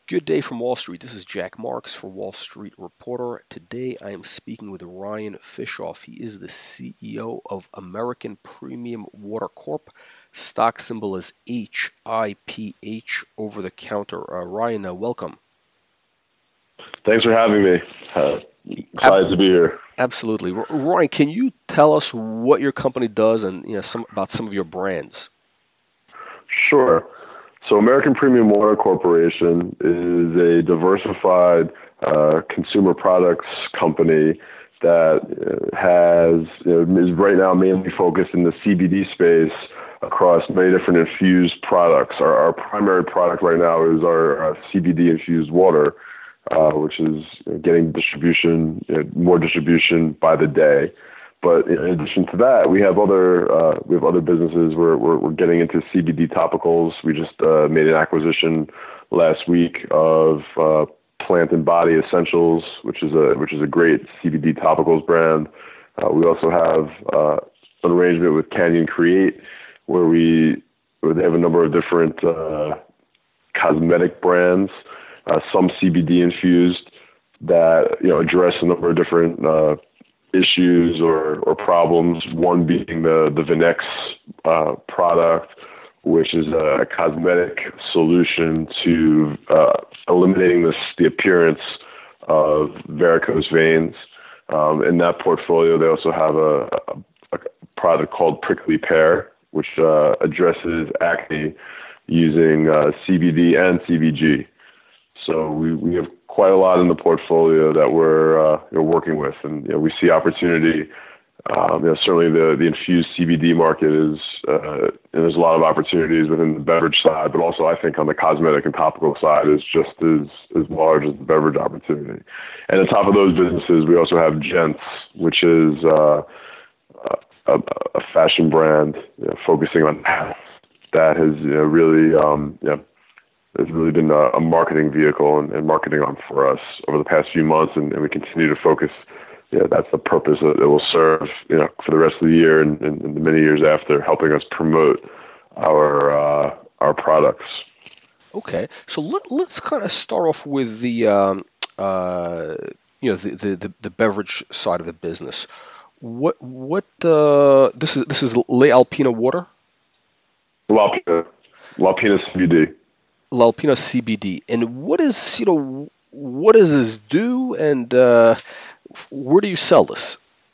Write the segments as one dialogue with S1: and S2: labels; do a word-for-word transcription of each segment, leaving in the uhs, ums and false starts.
S1: Good day from Wall Street. This is Jack Marks for Wall Street Reporter. Today I am speaking with Ryan Fishoff. He is the C E O of American Premium Water Corp. Stock symbol is H I P H, over the counter. Uh, Ryan, uh, welcome.
S2: Thanks for having me. Uh, excited Ab- to be here.
S1: Absolutely. R- Ryan, can you tell us what your company does and you know some about some of your brands?
S2: Sure. So American Premium Water Corporation is a diversified uh, consumer products company that has you know, is right now mainly focused in the C B D space across many different infused products. Our, our primary product right now is our uh, C B D infused water, uh, which is getting distribution, you know, more distribution by the day. But in addition to that, we have other uh, we have other businesses. We're, we're we're getting into C B D topicals. We just uh, made an acquisition last week of uh, Plant and Body Essentials, which is a which is a great C B D topicals brand. Uh, we also have uh, an arrangement with Canyon Create, where we where they have a number of different uh, cosmetic brands, uh, some C B D infused that you know address a number of different Uh, issues or, or problems, one being the, the Vinex uh, product, which is a cosmetic solution to uh, eliminating this, the appearance of varicose veins. Um, in that portfolio, they also have a, a, a product called Prickly Pear, which uh, addresses acne using uh, C B D and C B G. So we, we have quite a lot in the portfolio that we're uh, you know, working with, and you know, we see opportunity. Um, you know, certainly the, the infused C B D market is, uh, and there's a lot of opportunities within the beverage side, but also I think on the cosmetic and topical side is just as, as large as the beverage opportunity. And on top of those businesses, we also have Gents, which is uh, a, a fashion brand you know, focusing on that has you know, really um, you know, has really been a, a marketing vehicle and, and marketing arm for us over the past few months, and, and we continue to focus. Yeah, that's the purpose that it will serve, you know, for the rest of the year and, and, and the many years after, helping us promote our uh, our products.
S1: Okay, so let, let's kind of start off with the um, uh, you know the, the, the, the beverage side of the business. What what uh, this is this is La Alpina water?
S2: La Alpina, La Alpina C B D.
S1: La Alpina C B D. And what is, you know, what does this do, and uh, where do you sell this?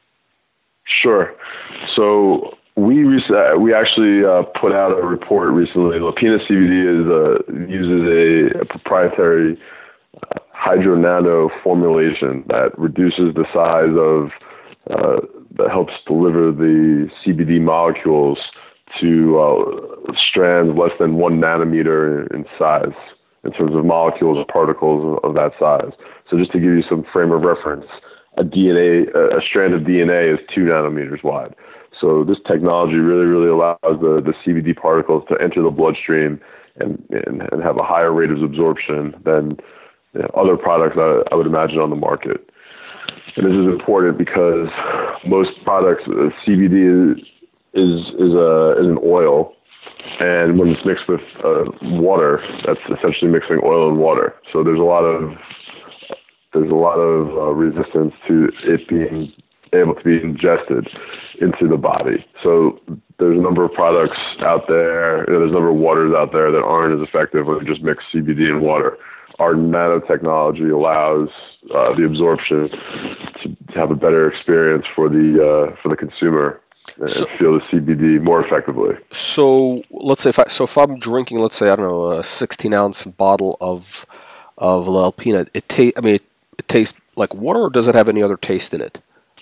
S2: Sure. So we rec- we actually uh, put out a report recently. La Alpina C B D is uh, uses a, a proprietary uh, hydro nano formulation that reduces the size of uh, that helps deliver the C B D molecules to uh, strands less than one nanometer in size in terms of molecules or particles of, of that size. So just to give you some frame of reference, a D N A, a strand of D N A is two nanometers wide. So this technology really, really allows the, the C B D particles to enter the bloodstream and, and, and have a higher rate of absorption than you know, other products I, I would imagine on the market. And this is important because most products, uh, C B D is is is a is an oil, and when it's mixed with uh, water, that's essentially mixing oil and water. So there's a lot of there's a lot of uh, resistance to it being able to be ingested into the body. So there's a number of products out there, you know, there's a number of waters out there that aren't as effective when you just mix C B D and water. Our nanotechnology allows uh, the absorption to, to have a better experience for the uh, for the consumer. And so, feel the C B D more effectively.
S1: So let's say if I, so if I'm drinking, let's say I don't know, a sixteen ounce bottle of of La Alpina, it ta- I mean it, it tastes like water, or does it have any other taste in it?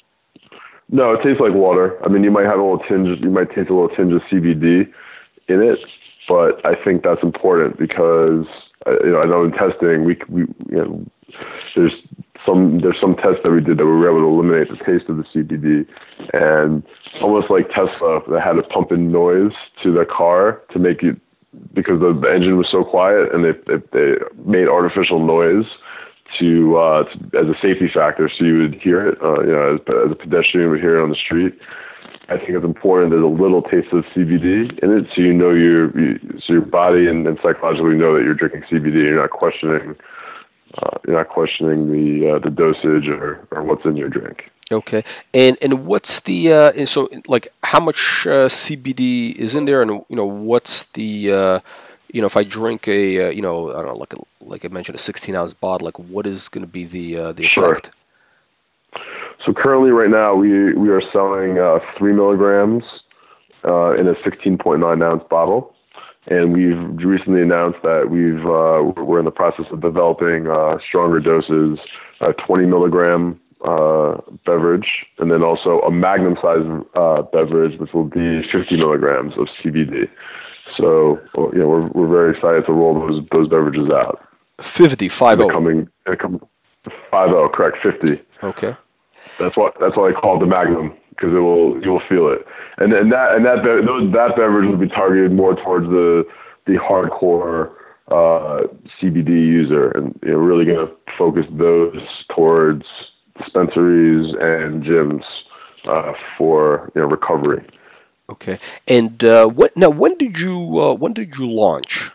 S2: No, it tastes like water. I mean, you might have a little tinge, you might taste a little tinge of C B D in it, but I think that's important because you know I know in testing we we you know there's some there's some tests that we did that we were able to eliminate the taste of the C B D, and almost like Tesla, they had to pump in noise to the car to make it, because the, the engine was so quiet, and they they, they made artificial noise to, uh, to as a safety factor, so you would hear it, uh, you know, as, as a pedestrian would hear it on the street. I think it's important there's a little taste of C B D in it, so you know your you, so your body and, and psychologically know that you're drinking C B D. You're not questioning uh, you're not questioning the uh, the dosage or, or what's in your drink.
S1: Okay, and and what's the uh, and so like how much uh, C B D is in there, and you know what's the uh, you know if I drink a uh, you know I don't know like a, like I mentioned a sixteen ounce bottle, like what is going to be the uh, the effect?
S2: Sure. So currently, right now, we we are selling uh, three milligrams uh, in a sixteen point nine ounce bottle, and we've recently announced that we've uh, we're in the process of developing uh, stronger doses, a twenty milligram uh, beverage, and then also a magnum size uh, beverage, which will be fifty milligrams of C B D. So you know we're we're very excited to roll those those beverages out.
S1: Fifty five oh.
S2: Coming five oh, correct, fifty.
S1: Okay.
S2: That's what that's why I call it the Magnum, because it will you'll feel it, and and that and that be- those, that beverage will be targeted more towards the the hardcore uh, C B D user, and you know really going to focus those towards dispensaries and gyms uh, for you know recovery.
S1: Okay, and uh, what now? When did you uh, when did you launch?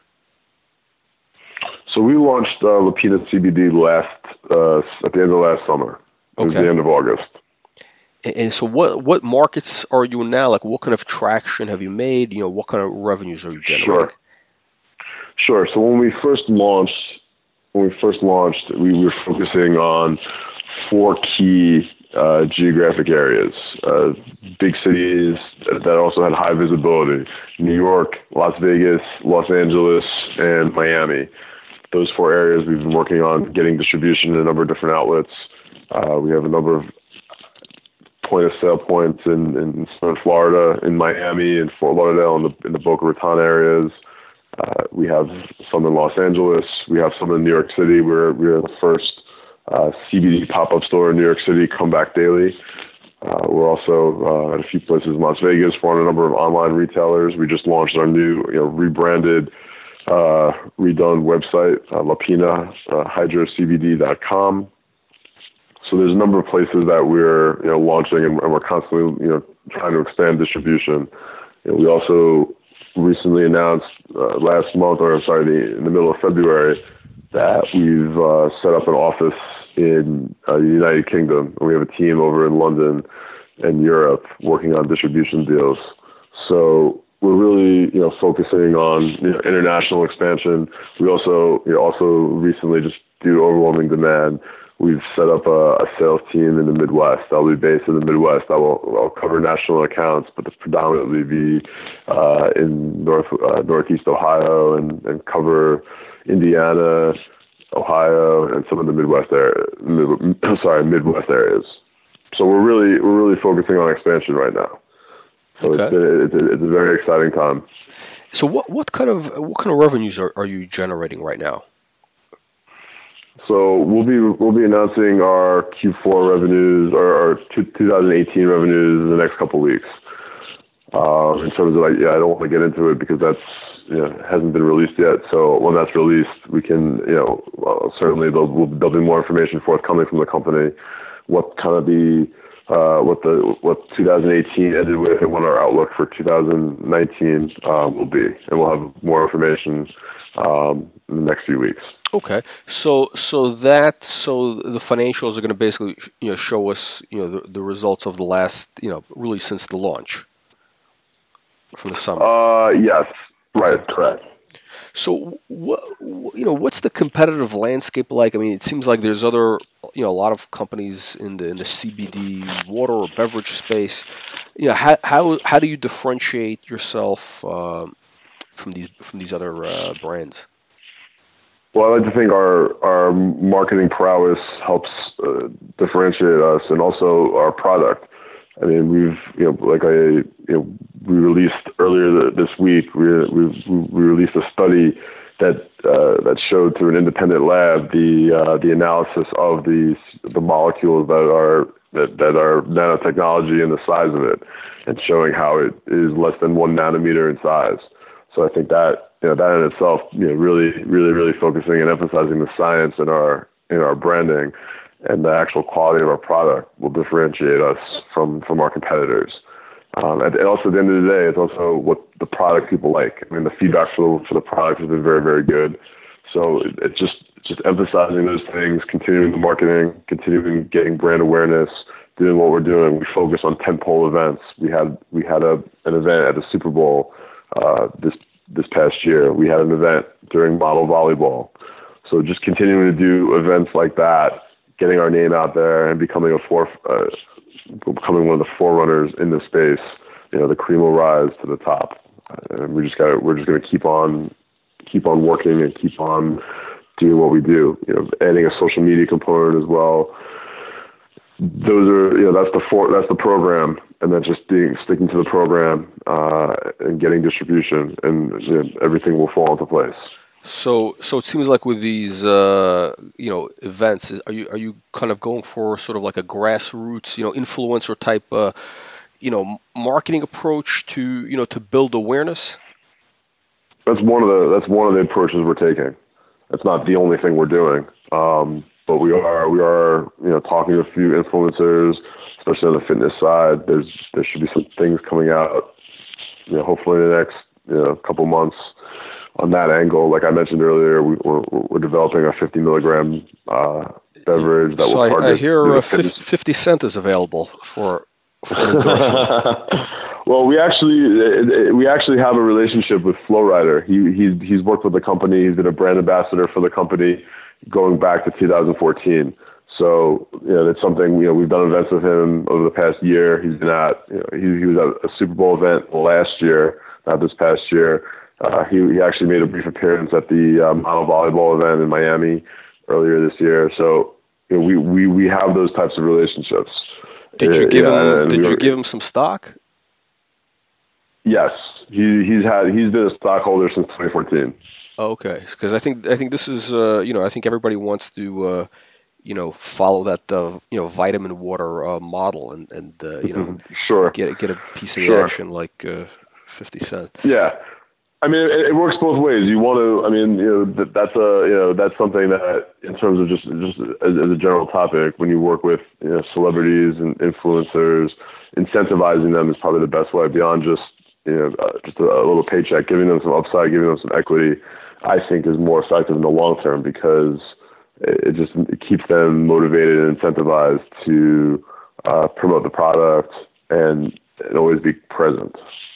S2: So we launched uh, Lapina C B D last uh, at the end of last summer. It was
S1: Okay.
S2: the end of August.
S1: And, and so, what what markets are you in now? Like, what kind of traction have you made? You know, what kind of revenues are you generating?
S2: Sure. Sure. So when we first launched, when we first launched, we were focusing on four key uh, geographic areas, uh, big cities that also had high visibility: New York, Las Vegas, Los Angeles, and Miami. Those four areas we've been working on getting distribution in a number of different outlets. Uh, we have a number of point of sale points in, in Southern Florida, in Miami, in Fort Lauderdale, in the, in the Boca Raton areas. Uh, we have some in Los Angeles. We have some in New York City. We're, we're the first uh, C B D pop-up store in New York City, Comeback Daily. Uh, we're also uh, at a few places in Las Vegas. We're on a number of online retailers. We just launched our new you know, rebranded, uh, redone website, uh, lapina hydro c b d dot com. So there's a number of places that we're you know launching, and, and we're constantly you know trying to expand distribution. You know, we also recently announced uh, last month, or sorry, the, in the middle of February, that we've uh, set up an office in uh, the United Kingdom, and we have a team over in London and Europe working on distribution deals. So we're really you know focusing on you know, international expansion. We also you know, also recently, just due to overwhelming demand, we've set up a, a sales team in the Midwest. I'll be based in the Midwest. I will I'll cover national accounts, but it's predominantly be uh, in North uh, Northeast Ohio and, and cover Indiana, Ohio, and some of the Midwest area. Mid, sorry, Midwest areas. So we're really we're really focusing on expansion right now. So
S1: Okay.
S2: it's, a, it's, a, it's a very exciting time.
S1: So, what what kind of what kind of revenues are, are you generating right now?
S2: So we'll be we'll be announcing our Q four revenues or our twenty eighteen revenues in the next couple of weeks. Uh, in terms of like, yeah, I don't want to get into it because that's you know hasn't been released yet. So when that's released, we can you know well, certainly there'll, there'll be more information forthcoming from the company. What kind of the uh, what the what twenty eighteen ended with, and what our outlook for two thousand nineteen uh, will be, and we'll have more information um, in the next few weeks.
S1: Okay, so so that so the financials are going to basically you know show us you know the, the results of the last you know really since the launch from the summer.
S2: Uh, yes, right,
S1: Okay.
S2: correct.
S1: So what you know what's the competitive landscape like? I mean, it seems like there's other you know a lot of companies in the in the C B D water or beverage space. You know how how how do you differentiate yourself uh, from these from these other uh, brands?
S2: Well, I like to think our our marketing prowess helps uh, differentiate us, and also our product. I mean, we've you know, like I you know, we released earlier this week. We we we released a study that uh, that showed through an independent lab the uh, the analysis of the the molecules that are that that are nanotechnology and the size of it, and showing how it is less than one nanometer in size. So I think that you know that in itself, you know, really, really, really focusing and emphasizing the science in our in our branding and the actual quality of our product will differentiate us from from our competitors. Um, and also at the end of the day, it's also what the product people like. I mean, the feedback for the, for the product has been very, very good. So it, it's just just emphasizing those things, continuing the marketing, continuing getting brand awareness, doing what we're doing. We focus on tentpole events. We had we had a an event at the Super Bowl uh, this this past year. We had an event during model volleyball. So just continuing to do events like that, getting our name out there, and becoming a four, uh, becoming one of the forerunners in the space. You know, the cream will rise to the top, and we just got we're just going to keep on keep on working and keep on doing what we do. You know, adding a social media component as well. Those are, you know, that's the for, that's the program, and then just being sticking to the program uh, and getting distribution, and you know, everything will fall into place.
S1: So, so it seems like with these, uh, you know, events, are you are you kind of going for sort of like a grassroots, you know, influencer type, uh, you know, marketing approach to, you know, to build awareness?
S2: That's one of the that's one of the approaches we're taking. That's not the only thing we're doing, um, but we are we are you know talking to a few influencers, especially on the fitness side. There's there should be some things coming out, you know, hopefully in the next you know couple months on that angle. Like I mentioned earlier, we, we're we're developing a fifty milligram uh, beverage that
S1: so
S2: will target.
S1: I, I hear
S2: you know,
S1: uh, fifty cent is available for. for endorsement.
S2: Well, we actually we actually have a relationship with Flowrider. He he's he's worked with the company. He's been a brand ambassador for the company going back to two thousand fourteen. So you know that's something you know we've done events with him over the past year. He's been at you know, he he was at a Super Bowl event last year, not this past year. Uh, he he actually made a brief appearance at the um, model volleyball event in Miami earlier this year. So you know, we we we have those types of relationships.
S1: Did you give
S2: yeah,
S1: him? Did
S2: we
S1: you
S2: were,
S1: give him some stock?
S2: Yes, he he's had he's been a stockholder since twenty fourteen.
S1: Okay, because I think I think this is uh, you know I think everybody wants to uh, you know follow that uh, you know vitamin water uh, model and and uh, you know
S2: sure
S1: get get a piece of
S2: sure.
S1: the action like uh, fifty cent.
S2: Yeah. I mean, it, it works both ways. You want to, I mean, you know, that, that's a, you know, that's something that, in terms of just, just as, as a general topic, when you work with, you know, celebrities and influencers, incentivizing them is probably the best way beyond just, you know, uh, just a, a little paycheck, giving them some upside, giving them some equity. I think is more effective in the long term because it, it just it keeps them motivated and incentivized to uh, promote the product and, and always be present.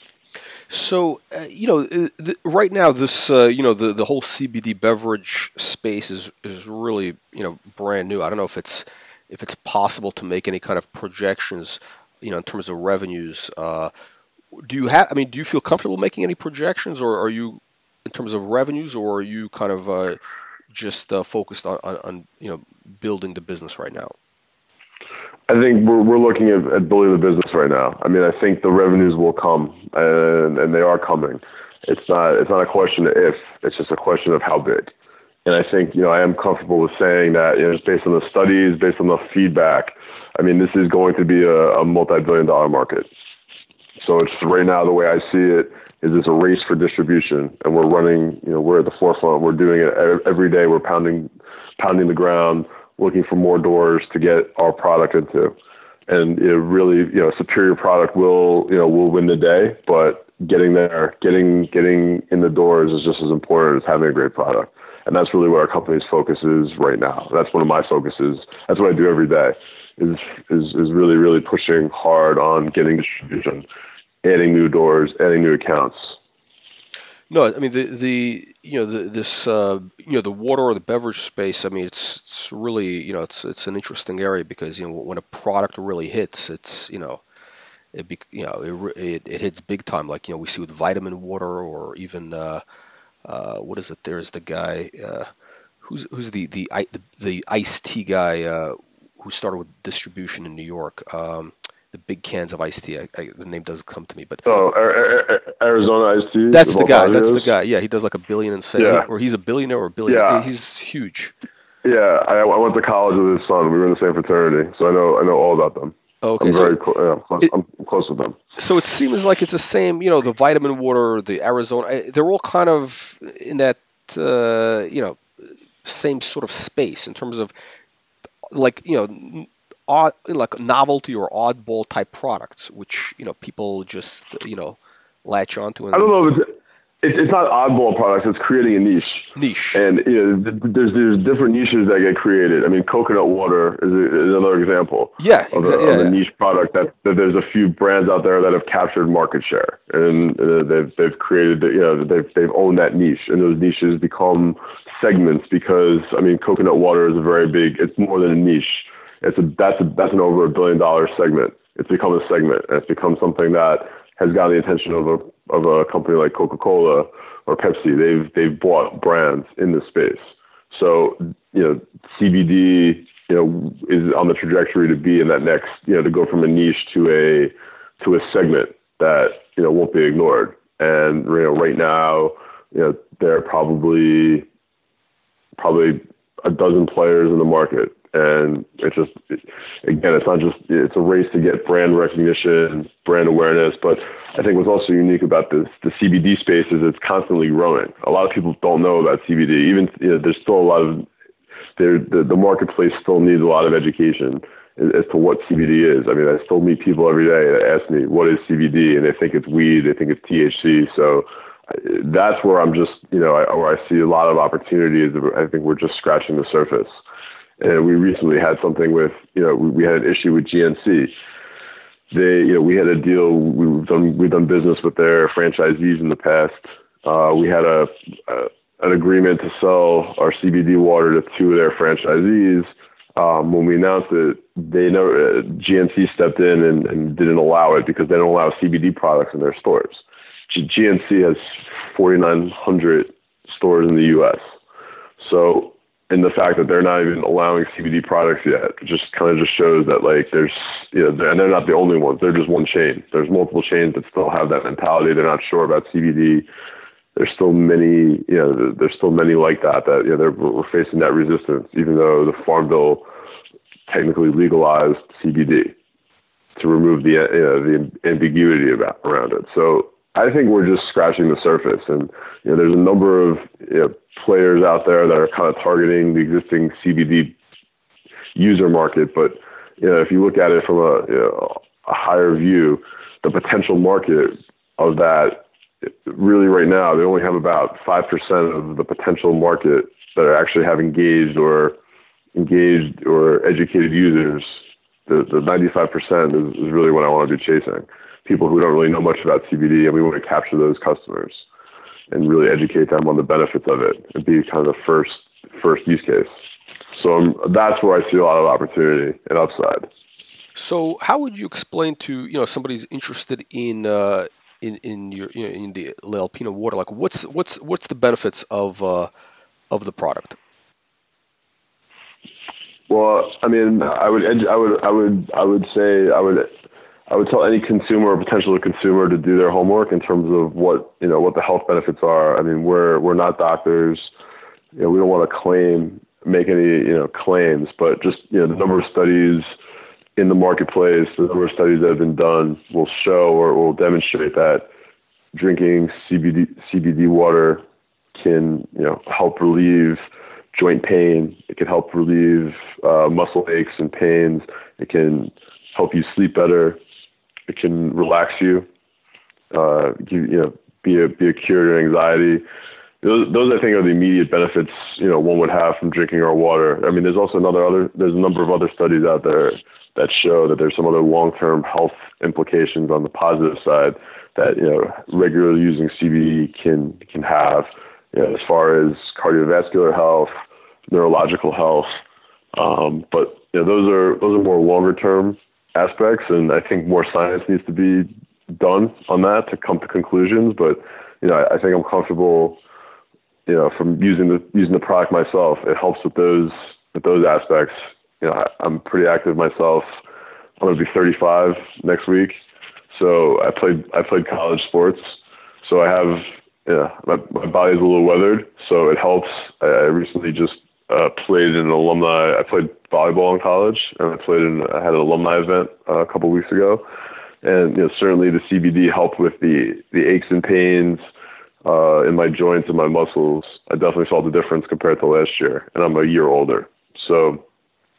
S1: So, uh, you know, the, right now, this, uh, you know, the, the whole C B D beverage space is, is really, you know, brand new. I don't know if it's if it's possible to make any kind of projections, you know, in terms of revenues. Uh, do you have? I mean, do you feel comfortable making any projections, or are you, in terms of revenues, or are you kind of uh, just uh, focused on, on, on, you know, building the business right now?
S2: I think we're we're looking at, at building the business right now. I mean, I think the revenues will come, and and they are coming. It's not it's not a question of if, it's just a question of how big. And I think you know I am comfortable with saying that you know just based on the studies, based on the feedback. I mean, this is going to be a, a multi-billion dollar market. So it's right now the way I see it is it's a race for distribution, and we're running. You know, we're at the forefront. We're doing it every day. We're pounding pounding the ground, looking for more doors to get our product into. And it really, you know, superior product will, you know, will win the day, but getting there, getting, getting in the doors is just as important as having a great product. And that's really what our company's focus is right now. That's one of my focuses. That's what I do every day is, is, is really, really pushing hard on getting distribution, adding new doors, adding new accounts.
S1: No, I mean the the you know the, this uh, you know the water or the beverage space. I mean it's it's really you know it's it's an interesting area because you know when a product really hits, it's you know it be, you know it, it it hits big time. Like you know we see with vitamin water or even uh, uh, what is it? There's the guy uh, who's who's the the the, the iced tea guy uh, who started with distribution in New York. Um, the big cans of iced tea. I, I, the name doesn't come to me, but
S2: oh, Arizona iced tea.
S1: That's the guy. That's the guy. Yeah, he does like a billion in sales,
S2: yeah.
S1: or he's a billionaire or a billionaire.
S2: Yeah.
S1: He's huge.
S2: Yeah, I, I went to college with his son. We were in the same fraternity, so I know I know all about them.
S1: Okay,
S2: I'm
S1: so
S2: very cl- yeah, I'm, close,
S1: it,
S2: I'm close with them.
S1: So it seems like it's the same. You know, the vitamin water, the Arizona. They're all kind of in that uh, you know same sort of space in terms of like you know. odd, like novelty or oddball type products, which you know people just you know latch onto. And
S2: I don't know if it's it's, it's not oddball products. It's creating a niche.
S1: Niche.
S2: And you know, there's there's different niches that get created. I mean, coconut water is, a, is another example.
S1: Yeah,
S2: of,
S1: exa-
S2: a,
S1: yeah,
S2: of a
S1: yeah.
S2: niche product that, that there's a few brands out there that have captured market share, and uh, they've they've created you know they've they've owned that niche, and those niches become segments because I mean, coconut water is a very big. It's more than a niche. It's a that's a that's an over a billion dollar segment. It's become a segment, and it's become something that has gotten the attention of a of a company like Coca-Cola or Pepsi. They've they've bought brands in this space. So you know, C B D you know is on the trajectory to be in that next you know to go from a niche to a to a segment that you know won't be ignored. And you know right now you know there are probably probably a dozen players in the market. And it's just, it, again, it's not just, it's a race to get brand recognition, brand awareness. But I think what's also unique about this, the C B D space is it's constantly growing. A lot of people don't know about C B D. Even, you know, there's still a lot of, there, the, the marketplace still needs a lot of education as to what C B D is. I mean, I still meet people every day that ask me, what is C B D? And they think it's weed, they think it's T H C. So that's where I'm just, you know, I, where I see a lot of opportunities. I think we're just scratching the surface. And we recently had something with, you know, we, we had an issue with G N C. They, you know, we had a deal. We've done we've done business with their franchisees in the past. Uh, we had a, a an agreement to sell our C B D water to two of their franchisees. Um, when we announced it, they know uh, G N C stepped in and, and didn't allow it because they don't allow C B D products in their stores. G- GNC has forty-nine hundred stores in the U S. So. And the fact that they're not even allowing C B D products yet just kind of just shows that like there's, you know, they're, and they're not the only ones. They're just one chain. There's multiple chains that still have that mentality. They're not sure about C B D. There's still many, you know, there's still many like that, that, you know, they're, we're facing that resistance, even though the Farm Bill technically legalized C B D to remove the, you know, the ambiguity about around it. So I think we're just scratching the surface, and you know, there's a number of you know, players out there that are kind of targeting the existing C B D user market. But you know, if you look at it from a, you know, a higher view, the potential market of that, really right now, they only have about five percent of the potential market that are actually have engaged or engaged or educated users. The, the ninety-five percent is, is really what I want to be chasing. People who don't really know much about C B D, and we want to capture those customers and really educate them on the benefits of it and be kind of the first first use case. So um, that's where I see a lot of opportunity and upside.
S1: So how would you explain to you know somebody's interested in uh, in in your you know, in the L'Alpina water? Like what's what's what's the benefits of uh, of the product?
S2: Well, I mean, I would I would I would I would say I would. I would tell any consumer or potential consumer to do their homework in terms of what, you know, what the health benefits are. I mean, we're, we're not doctors. You know, we don't want to claim, make any, you know, claims, but just, you know, the number of studies in the marketplace, the number of studies that have been done will show or will demonstrate that drinking C B D, C B D water can, you know, help relieve joint pain. It can help relieve uh, muscle aches and pains. It can help you sleep better. It can relax you, uh, give, you know, be a be a cure to anxiety. Those, those I think are the immediate benefits, you know, one would have from drinking our water. I mean, there's also another other there's a number of other studies out there that show that there's some other long-term health implications on the positive side that you know regularly using C B D can can have, you know, as far as cardiovascular health, neurological health. Um, but you know, those are those are more longer-term aspects, and I think more science needs to be done on that to come to conclusions. But you know, I, I think I'm comfortable, you know, from using the using the product myself. It helps with those with those aspects. You know, I, I'm pretty active myself. I'm going to be thirty-five next week, so I played I played college sports, so I have yeah my my body's a little weathered, so it helps. I, I recently just Uh, played in an alumni. I played volleyball in college, and I played in. I had an alumni event uh, a couple of weeks ago, and you know certainly the C B D helped with the the aches and pains uh, in my joints and my muscles. I definitely felt the difference compared to last year, and I'm a year older. So,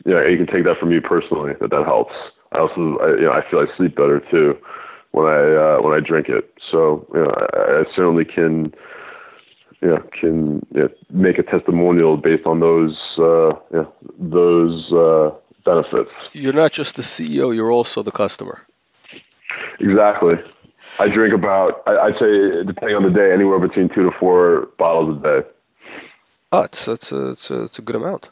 S2: you know, you can take that from me personally that that helps. I also, I, you know, I feel I sleep better too when I uh, when I drink it. So, you know, I, I certainly can, you know, can you know, make a testimonial based on those, uh, you know, those uh, benefits.
S1: You're not just the C E O; you're also the customer.
S2: Exactly. I drink about, I, I'd say, depending on the day, anywhere between two to four bottles a day.
S1: Oh, it's it's a it's a, it's a good amount.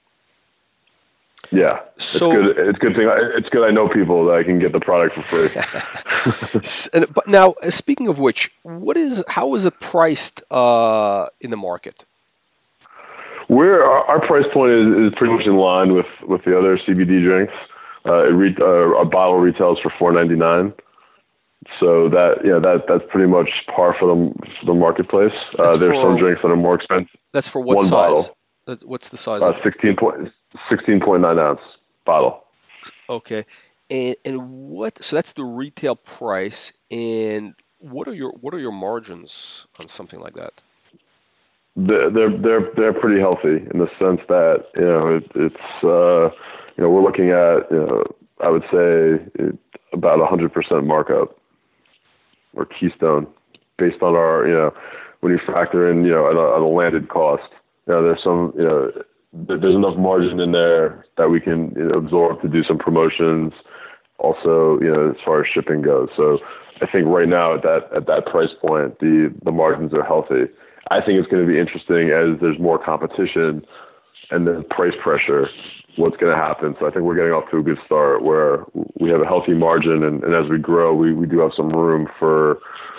S2: Yeah,
S1: so,
S2: it's good. It's good thing. It's good. I know people that I can get the product for free.
S1: and, but now, speaking of which, what is how is it priced uh, in the market?
S2: We're our, our price point is, is pretty much in line with, with the other C B D drinks. Uh, it re, uh, a bottle retails for four ninety-nine. So that yeah, that that's pretty much par for the for the marketplace. Uh, there's some drinks that are more expensive.
S1: That's for what
S2: One
S1: size?
S2: Bottle.
S1: What's the size?
S2: Uh,
S1: of it?
S2: sixteen point sixteen point nine ounce bottle.
S1: Okay, and and what? So that's the retail price. And what are your what are your margins on something like that?
S2: They're they're they're, they're pretty healthy in the sense that you know it, it's uh, you know we're looking at you know I would say it, about a hundred percent markup or keystone based on our you know when you factor in you know on a, on a landed cost. You know, there's some, you know, there's enough margin in there that we can you know, absorb to do some promotions. Also, you know, as far as shipping goes. So I think right now at that at that price point, the the margins are healthy. I think it's going to be interesting as there's more competition and then price pressure. What's going to happen? So I think we're getting off to a good start where we have a healthy margin, and, and as we grow, we, we do have some room for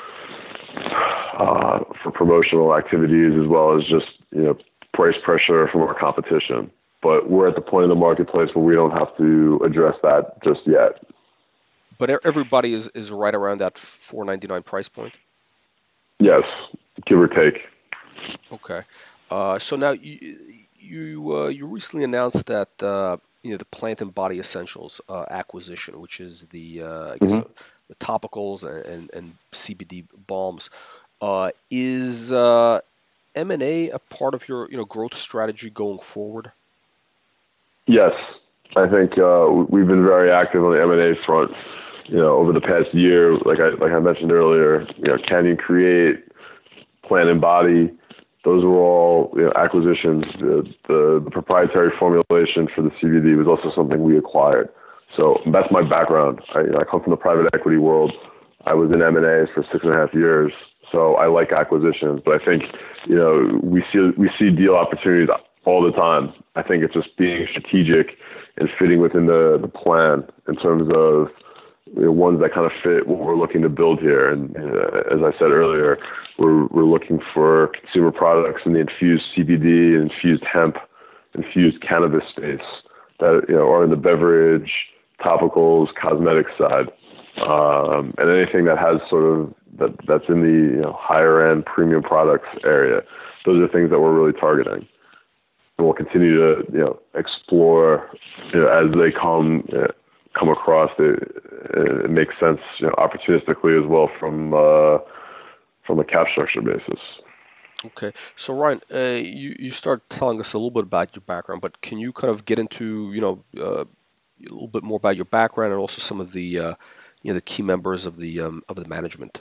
S2: uh, for promotional activities as well as just you know. price pressure from our competition, but we're at the point in the marketplace where we don't have to address that just yet.
S1: But everybody is, is right around that four ninety-nine price point?
S2: Yes, give or take.
S1: Okay. Uh, so now you you, uh, you recently announced that uh, you know the Plant and Body Essentials uh, acquisition, which is the uh, I guess mm-hmm. uh, the topicals and, and, and C B D balms, uh, is uh, M and A a part of your you know growth strategy going forward?
S2: Yes, I think uh, we've been very active on the M and A front. You know, over the past year, like I like I mentioned earlier, you know, Canyon Create, Plant and Body, those were all you know, acquisitions. The, the the proprietary formulation for the C B D was also something we acquired. So that's my background. I, you know, I come from the private equity world. I was in M and A for six and a half years. So I like acquisitions, but I think, you know, we see we see deal opportunities all the time. I think it's just being strategic and fitting within the, the plan in terms of you know, ones that kind of fit what we're looking to build here. And uh, as I said earlier, we're we're looking for consumer products in the infused C B D, infused hemp, infused cannabis space that you know are in the beverage, topicals, cosmetic side, um, and anything that has sort of that that's in the you know, higher end premium products area. Those are things that we're really targeting, and we'll continue to you know explore you know, as they come uh, come across. It, it makes sense you know, opportunistically as well from uh, from a cap structure basis.
S1: Okay, so Ryan, uh, you you start telling us a little bit about your background, but can you kind of get into you know uh, a little bit more about your background and also some of the uh, you know the key members of the um, of the management?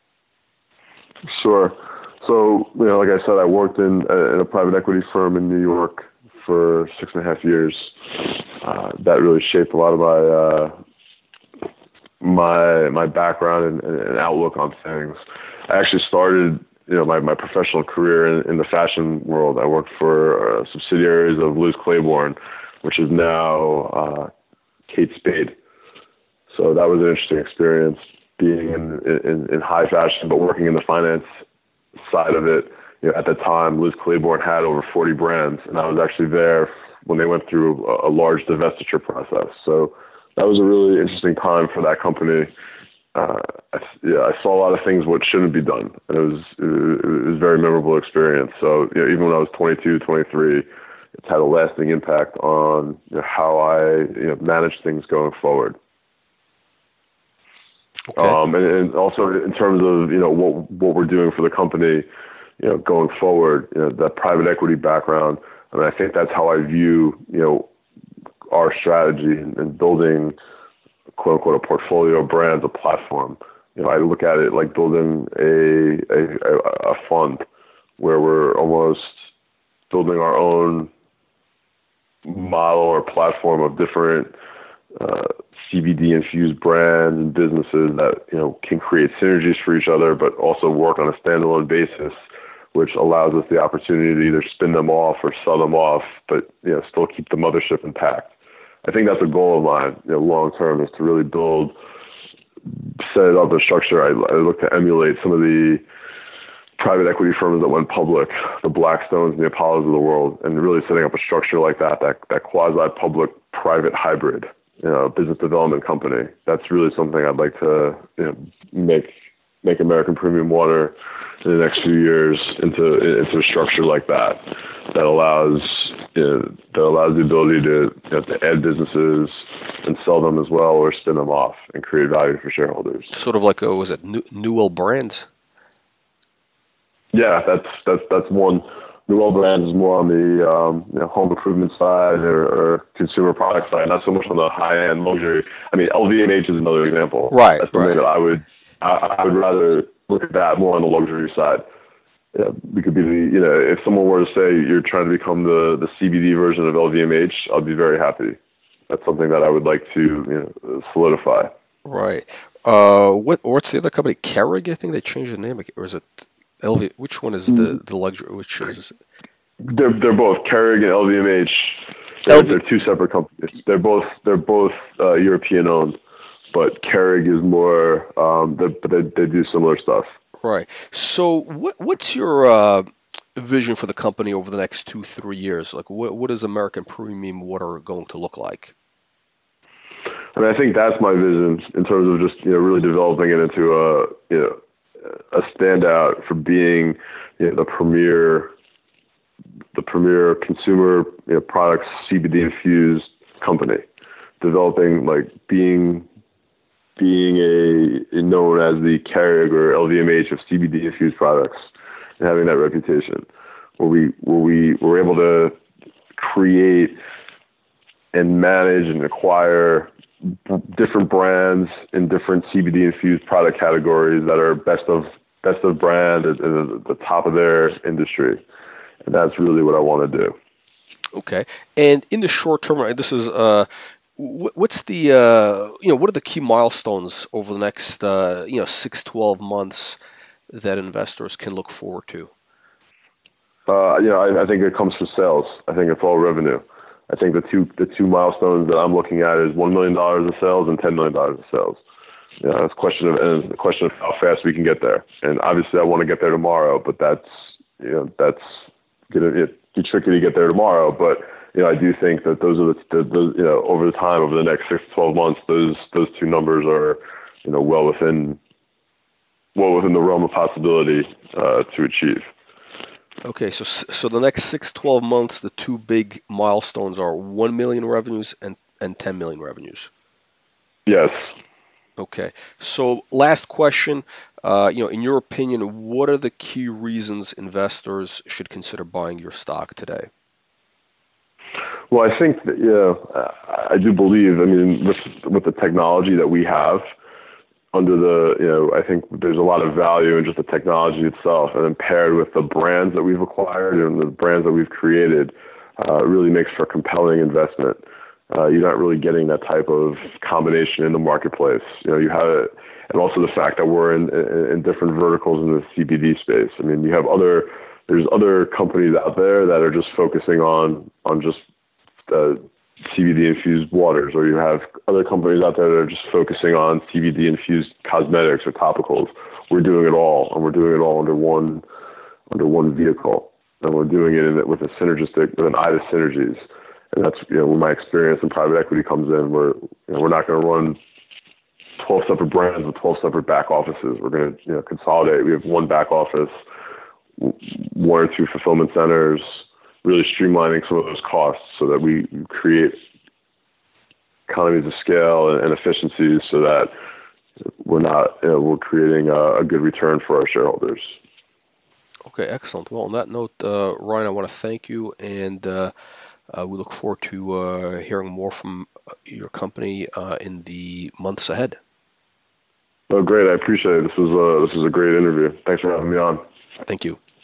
S2: Sure. So, you know, like I said, I worked in a, in a private equity firm in New York for six and a half years. Uh, that really shaped a lot of my uh, my my background and, and outlook on things. I actually started, you know, my, my professional career in, in the fashion world. I worked for uh, subsidiaries of Liz Claiborne, which is now uh, Kate Spade. So that was an interesting experience, being in, in, in high fashion, but working in the finance side of it. You know, at the time, Liz Claiborne had over forty brands, and I was actually there when they went through a, a large divestiture process. So that was a really interesting time for that company. Uh, I, yeah, I saw a lot of things what shouldn't be done, and it was it was a very memorable experience. So you know, even when I was twenty-two, twenty-three, it's had a lasting impact on you know, how I you know, manage things going forward.
S1: Okay.
S2: Um, and, and also in terms of, you know, what what we're doing for the company, you know, going forward, you know, that private equity background, I mean, I think that's how I view, you know, our strategy in, in building, quote unquote, a portfolio of brands, a platform. You know, I look at it like building a, a, a fund where we're almost building our own model or platform of different uh, C B D infused brands and businesses that, you know, can create synergies for each other, but also work on a standalone basis, which allows us the opportunity to either spin them off or sell them off, but, you know, still keep the mothership intact. I think that's a goal of mine, you know, long term, is to really build, set it up a structure. I, I look to emulate some of the private equity firms that went public, the Blackstones and the Apollos of the world, and really setting up a structure like that, that, that quasi-public private hybrid, you know, business development company. That's really something I'd like to, you know, make make American Premium Water in the next few years into into a structure like that that allows, you know, that allows the ability to, you know, to add businesses and sell them as well, or spin them off and create value for shareholders.
S1: Sort of like a, was it New- Newell Brands?
S2: Yeah, that's that's that's one. Newell Brands is more on the um, you know, home improvement side or, or consumer product side, not so much on the high end luxury. I mean, L V M H is another example.
S1: Right,
S2: that's something
S1: right.
S2: that I would I, I would rather look at that more on the luxury side. Yeah, we could be the, you know, if someone were to say you're trying to become the the C B D version of L V M H, I'd be very happy. That's something that I would like to, you know, solidify.
S1: Right. Uh, what what's the other company? Keurig, I think they changed the name, or is it L V? Which one is the the luxury? Which is?
S2: They're they're both Keurig and L V M H. They're,
S1: L V-
S2: they're two separate companies. They're both they're both uh, European owned, but Keurig is more. Um, they, but they they do similar stuff.
S1: Right. So, what what's your uh, vision for the company over the next two three years? Like, what what is American Premium Water going to look like?
S2: I mean, I think that's my vision in terms of just, you know, really developing it into a, you know, a standout for being, you know, the premier, the premier consumer, you know, products C B D infused company, developing, like, being being a known as the Keurig or L V M H of C B D infused products, and having that reputation, where we where we were able to create and manage and acquire different brands in different C B D infused product categories that are best of best of brand at, at the top of their industry, and that's really what I want to do.
S1: Okay, and in the short term, this is uh, what's the uh, you know what are the key milestones over the next uh, you know six twelve months that investors can look forward to?
S2: Uh, you know, I, I think it comes from sales. I think it's all revenue. I think the two the two milestones that I'm looking at is one million dollars of sales and ten million dollars of sales. You know, it's a question of and it's a question of how fast we can get there. And obviously, I want to get there tomorrow, but that's, you know, that's gonna be tricky to get there tomorrow. But, you know, I do think that those are the, the, the you know, over the time, over the next six to twelve months, those those two numbers are, you know, well within well within the realm of possibility uh, to achieve.
S1: Okay, so so the next six, twelve months, the two big milestones are one million revenues and, and ten million revenues.
S2: Yes.
S1: Okay, so last question, uh, you know, in your opinion, what are the key reasons investors should consider buying your stock today?
S2: Well, I think that, you know, I do believe, I mean, with with the technology that we have, under the, you know, I think there's a lot of value in just the technology itself, and then paired with the brands that we've acquired and the brands that we've created, uh, it really makes for a compelling investment. Uh, you're not really getting that type of combination in the marketplace. You know, you have it, and also the fact that we're in, in, in different verticals in the C B D space. I mean, you have other, there's other companies out there that are just focusing on, on just, uh, C B D infused waters, or you have other companies out there that are just focusing on C B D infused cosmetics or topicals. We're doing it all, and we're doing it all under one under one vehicle, and we're doing it in it with a synergistic, with an eye to synergies. And that's, you know, where my experience in private equity comes in. We're, you know, we're not going to run twelve separate brands with twelve separate back offices. We're going to, you know, consolidate. We have one back office, one or two fulfillment centers, really streamlining some of those costs so that we create economies of scale and, and efficiencies so that we're not, you know, we're creating a, a good return for our shareholders.
S1: Okay, excellent. Well, on that note, uh, Ryan, I want to thank you, and uh, Uh, we look forward to uh, hearing more from your company uh, in the months ahead.
S2: Oh, great. I appreciate it. This was, uh, this was a great interview. Thanks for having me on.
S1: Thank you.